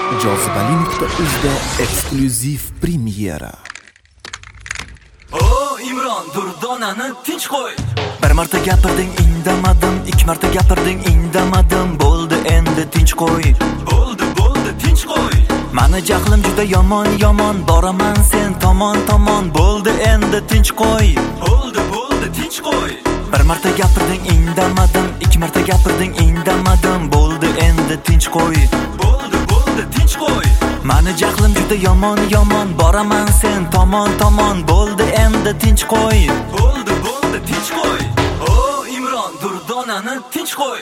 Jozibali.uzda eksklyuziv premyera. O Imron, Durdonani tinch qo'y. Bir marta gapirding, indamadim, ikki marta gapirding, indamadim. Bo'ldi, endi tinch qo'y. Bo'ldi, tinch qo'y. Mani jahlim juda yomon, boraman sen tomon. Bo'ldi, endi tinch qo'y. Bo'ldi, tinch qo'y. Bir marta gapirding, indamadim, ikki marta gapirding, indamadim. Bo'ldi, endi tinch qo'y. Bo'ldi, tinch qo'y. Mani jahlim juda yomon, boraman sen tomon. Bo'ldi, endi tinch qo'y. Bo'ldi, tinch qo'y. O Imron, Durdonani tinch qo'y.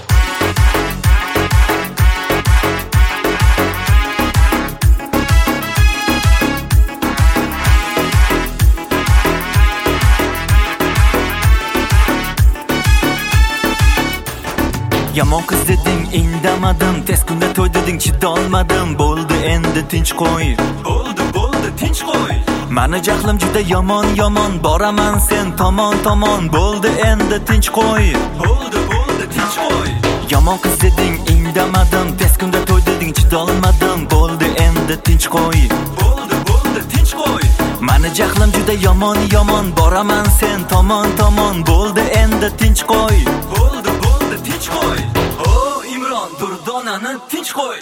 Yomon qiz deding, indamadim, tez kunda to'y deding, chidolmadim. Bo'ldi, endi tinch qo'y. Bo'ldi, tinch qo'y. Mani jahlim juda yomon, boraman sen tomon. Bo'ldi, endi tinch qo'y. Bo'ldi, tinch qo'y. Yomon qiz deding, indamadim, tez kunda to'y deding, chidolmadim. Bo'ldi, endi tinch qo'y. Bo'ldi, tinch qo'y. Mani jahlim juda yomon, boraman sen tomon. Bo'ldi, endi tinch qo'y. Bo'ldi, tinch qo'y. O Imron, Durdonani tinch qo'y.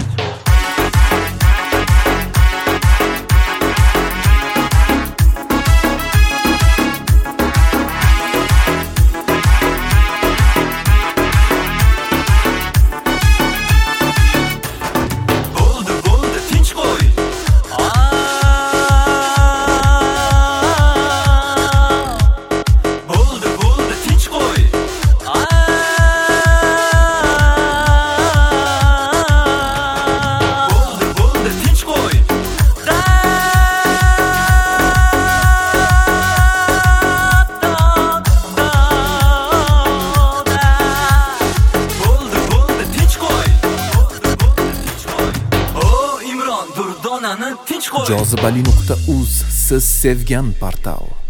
Jozibali.uz, siz sevgan portal.